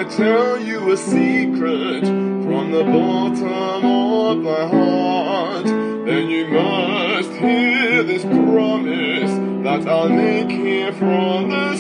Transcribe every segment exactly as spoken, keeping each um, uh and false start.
tell you a secret from the bottom of my heart, then you must hear this promise that I'll make here from the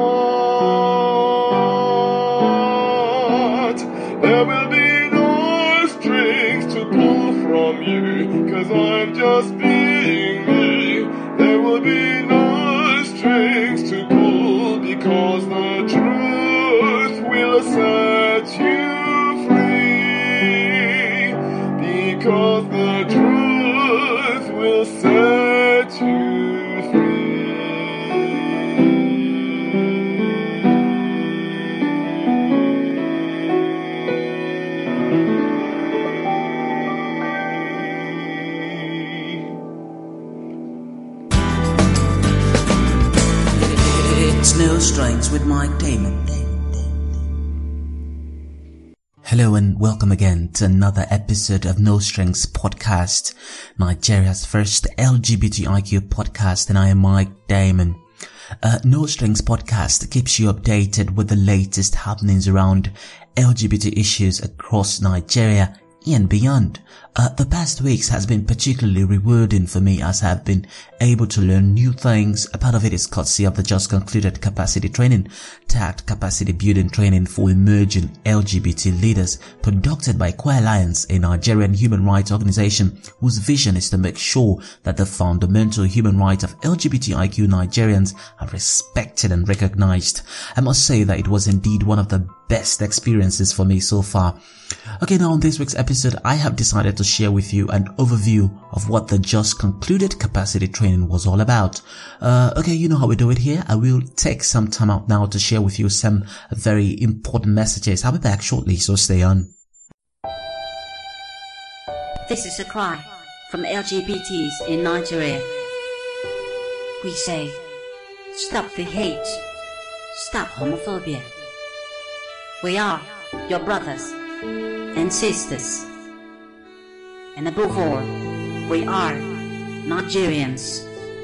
start. There will be no strings to pull from you, 'cause I'm just being me. There will be no strings to pull, because the truth will set you free. Because the truth will set you free. It's No Strings with Mike Damon. Hello and welcome again to another episode of No Strings Podcast, Nigeria's first L G B T I Q podcast, and I am Mike Damon. Uh, No Strings Podcast keeps you updated with the latest happenings around L G B T issues across Nigeria and beyond. Uh, the past weeks has been particularly rewarding for me, as I have been able to learn new things. A part of it is courtesy of the just concluded capacity training, tagged Capacity Building Training for Emerging L G B T Leaders, conducted by Queer Alliance, a Nigerian human rights organization whose vision is to make sure that the fundamental human rights of L G B T I Q Nigerians are respected and recognized. I must say that it was indeed one of the best experiences for me so far. Okay, now on this week's episode, I have decided to share with you an overview of what the just concluded capacity training was all about. Uh, okay, you know how we do it here. I will take some time out now to share with you some very important messages. I'll be back shortly, so stay on. This is a cry from L G B Ts in Nigeria. We say, stop the hate, stop homophobia. We are your brothers and sisters. And above all, we are Nigerians.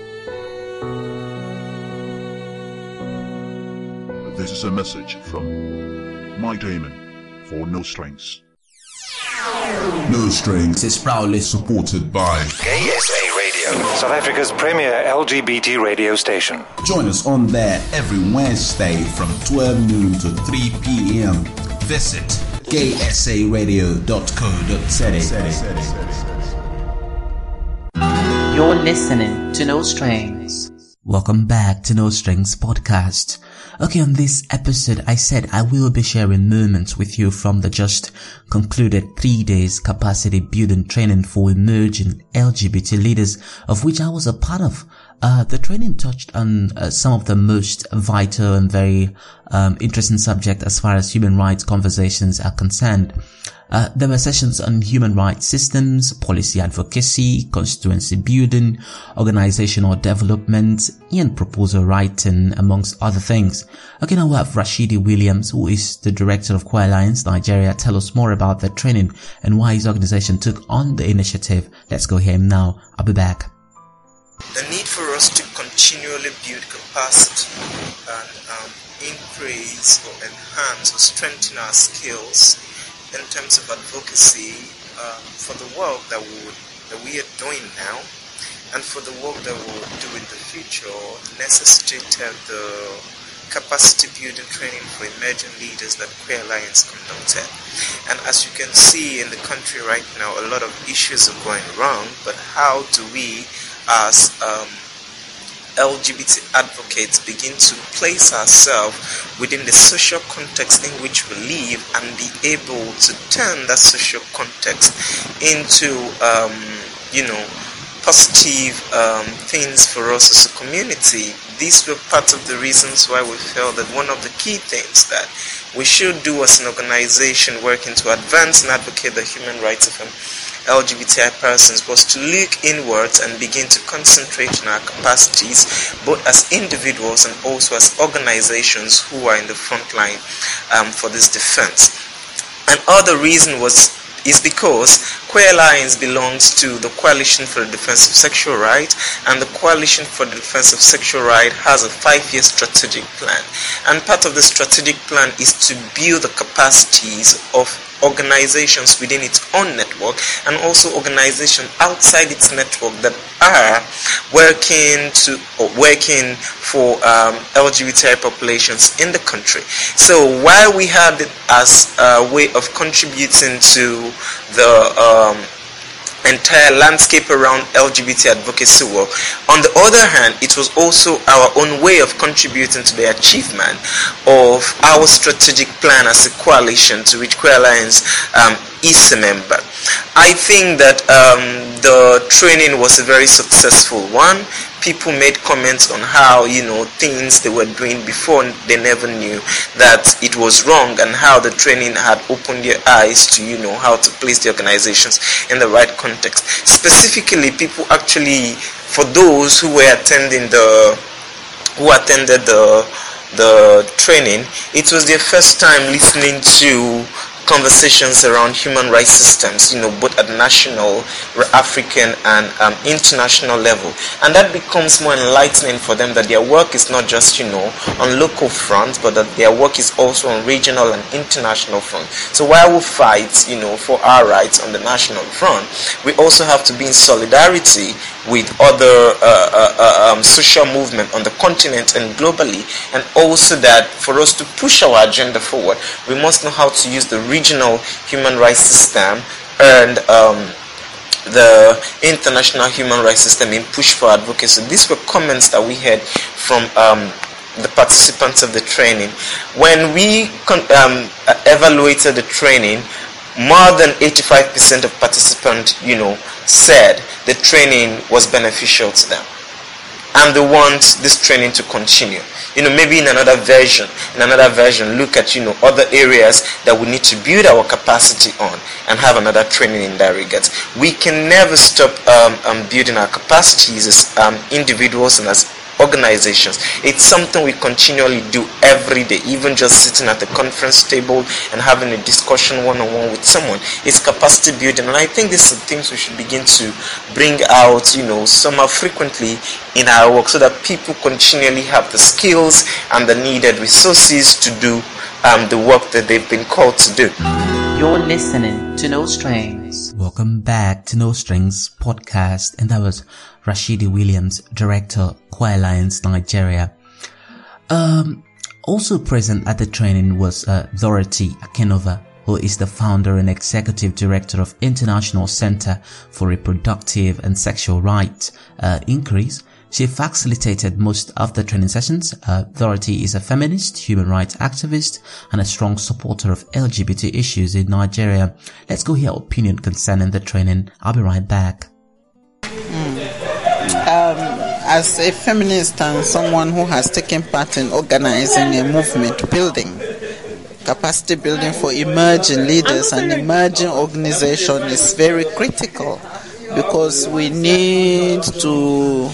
This is a message from Mike Damon for No Strings. No Strings is proudly supported by K S A Radio, South Africa's premier L G B T radio station. Join us on there every Wednesday from twelve noon to three p.m. Visit k s a radio dot co dot z a. You're listening to No Strings. Welcome back to No Strings Podcast. Okay, on this episode, I said I will be sharing moments with you from the just concluded three days capacity building training for emerging L G B T leaders, of which I was a part of. Uh, the training touched on uh, some of the most vital and very um, interesting subjects as far as human rights conversations are concerned. Uh, there were sessions on human rights systems, policy advocacy, constituency building, organizational development, and proposal writing, amongst other things. Okay, now we have Rashidi Williams, who is the director of Queer Alliance Nigeria, tell us more about the training and why his organization took on the initiative. Let's go hear him now. I'll be back. The need for us to continually build capacity and um, increase or enhance or strengthen our skills in terms of advocacy um, for the work that we would, that we are doing now and for the work that we will do in the future necessitated the capacity building training for emerging leaders that Queer Alliance conducted. And as you can see in the country right now, a lot of issues are going wrong, but how do we as um, L G B T advocates begin to place ourselves within the social context in which we live and be able to turn that social context into, um, you know, positive um, things for us as a community. These were part of the reasons why we felt that one of the key things that we should do as an organization working to advance and advocate the human rights of L G B T I persons was to look inwards and begin to concentrate on our capacities, both as individuals and also as organizations who are in the front line um, for this defense. And other reason was is because Queer Alliance belongs to the Coalition for the Defense of Sexual Rights, and the Coalition for the Defense of Sexual Rights has a five-year strategic plan. And part of the strategic plan is to build the capacities of organizations within its own network and also organizations outside its network that are working to or working for um, L G B T I populations in the country. So while we had it as a way of contributing to the um, entire landscape around L G B T advocacy work, on the other hand, it was also our own way of contributing to the achievement of our strategic plan as a coalition to which Queer Alliance um, is a member. I think that um, the training was a very successful one. People made comments on how, you know, things they were doing before they never knew that it was wrong, and how the training had opened their eyes to, you know, how to place the organizations in the right context. Specifically, people actually, for those who were attending the, who attended the, the training, it was their first time listening to conversations around human rights systems, you know, both at national, African, and um, international level. And that becomes more enlightening for them, that their work is not just, you know, on local front, but that their work is also on regional and international front. So while we fight, you know, for our rights on the national front, we also have to be in solidarity with other uh, uh, uh, um, social movement on the continent and globally, and also that for us to push our agenda forward, we must know how to use the regional human rights system and um, the international human rights system in push for advocacy. These were comments that we heard from um, the participants of the training. When we con- um, evaluated the training, more than eighty-five percent of participants, you know, said the training was beneficial to them, and they want this training to continue. You know, maybe in another version, in another version, look at, you know, other areas that we need to build our capacity on and have another training in that regard. We can never stop um, um, building our capacities as um, individuals and as organizations. It's something we continually do every day, even just sitting at the conference table and having a discussion one-on-one with someone. It's capacity building, and I think these are things we should begin to bring out, you know, somehow frequently in our work, so that people continually have the skills and the needed resources to do um, the work that they've been called to do. You're listening to No Strings. Welcome back to No Strings podcast, and that was Rashidi Williams, Director, Queer Alliance Nigeria. Um, also present at the training was uh, Dorothy Akinova, who is the founder and executive director of International Center for Reproductive and Sexual Rights, uh, INCRIES. She facilitated most of the training sessions. Uh, Dorothy is a feminist, human rights activist, and a strong supporter of L G B T issues in Nigeria. Let's go hear her opinion concerning the training. I'll be right back. Mm. Um, as a feminist and someone who has taken part in organizing a movement building, capacity building for emerging leaders and emerging organizations is very critical, because we need to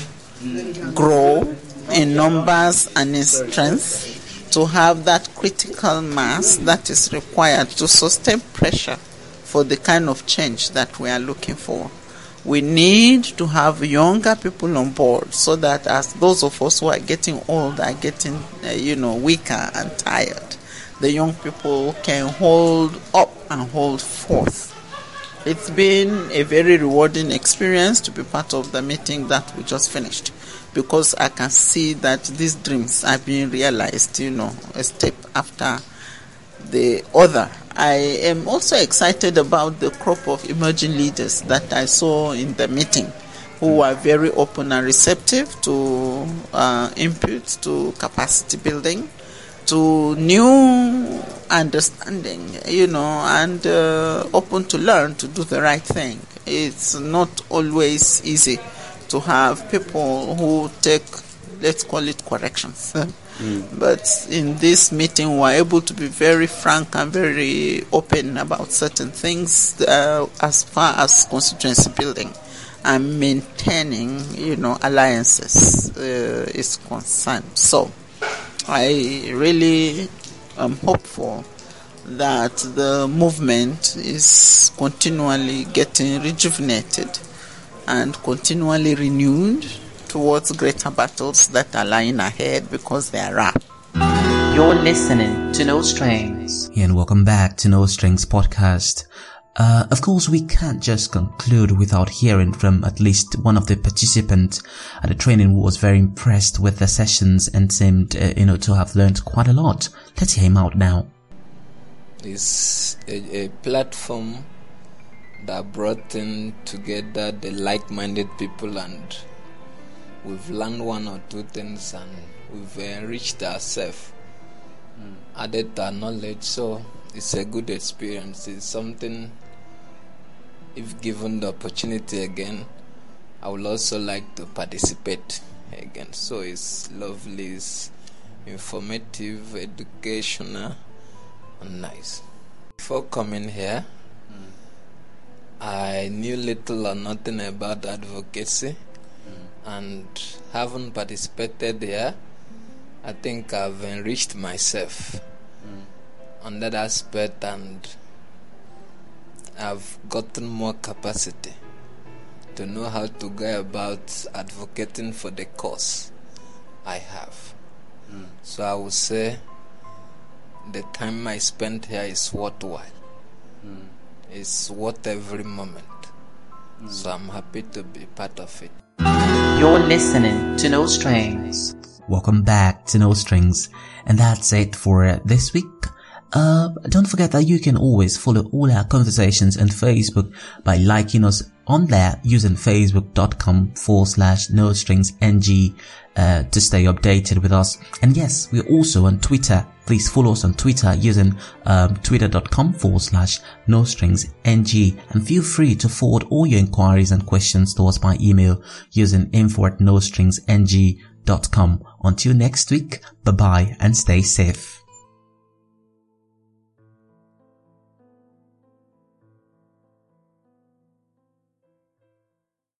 grow in numbers and in strength to have that critical mass that is required to sustain pressure for the kind of change that we are looking for. We need to have younger people on board, so that as those of us who are getting old are getting, uh, you know, weaker and tired, the young people can hold up and hold forth. It's been a very rewarding experience to be part of the meeting that we just finished, because I can see that these dreams are being realized, you know, a step after the other. I am also excited about the crop of emerging leaders that I saw in the meeting, who are very open and receptive to uh, input, to capacity building, to new understanding, you know, and uh, open to learn to do the right thing. It's not always easy to have people who take, let's call it, corrections. Mm. But in this meeting, we were able to be very frank and very open about certain things uh, as far as constituency building and maintaining, you know, alliances uh, is concerned. So I really am hopeful that the movement is continually getting rejuvenated and continually renewed towards greater battles that are lying ahead, because they are up. You're listening to No Strings. And welcome back to No Strings Podcast. Uh, of course, we can't just conclude without hearing from at least one of the participants at the training who was very impressed with the sessions and seemed, uh, you know, to have learned quite a lot. Let's hear him out now. It's a, a platform that brought in together the like-minded people, and we've learned one or two things, and we've enriched ourselves, mm. added our knowledge. So it's a good experience. It's something, if given the opportunity again, I would also like to participate again. So it's lovely, it's informative, educational, and nice. Before coming here, mm. I knew little or nothing about advocacy, mm. and having participated here, I think I've enriched myself mm. on that aspect, and I've gotten more capacity to know how to go about advocating for the cause I have. Mm. So I would say the time I spent here is worthwhile. Mm. It's worth every moment. Mm. So I'm happy to be part of it. You're listening to No Strings. Welcome back to No Strings. And that's it for uh, this week. Uh, don't forget that you can always follow all our conversations on Facebook by liking us on there using facebook.com forward slash no strings ng uh, to stay updated with us. And yes, we're also on Twitter. Please follow us on Twitter using um, twitter.com forward slash no strings ng, and feel free to forward all your inquiries and questions to us by email using info at no strings ng dot com. Until next week, bye bye and stay safe.